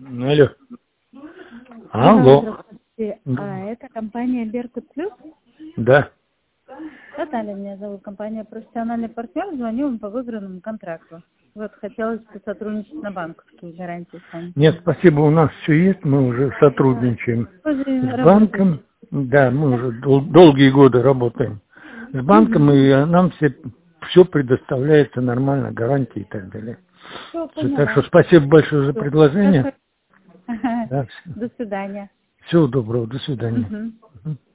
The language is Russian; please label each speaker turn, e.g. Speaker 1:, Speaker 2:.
Speaker 1: Алло. Алло.
Speaker 2: Здравствуйте. Это компания Беркут Плюс?
Speaker 1: Да.
Speaker 2: Наталья меня зовут, компания «Профессиональный партнер». Звоню вам по выигранному контракту. Вот, хотелось бы сотрудничать на банковские гарантии с вами.
Speaker 1: Нет, спасибо, у нас все есть, мы уже сотрудничаем с банком. Да, мы уже долгие годы работаем с банком, и нам все предоставляется нормально, гарантии и так далее. Так что спасибо большое за предложение.
Speaker 2: До свидания.
Speaker 1: Всего доброго, до свидания.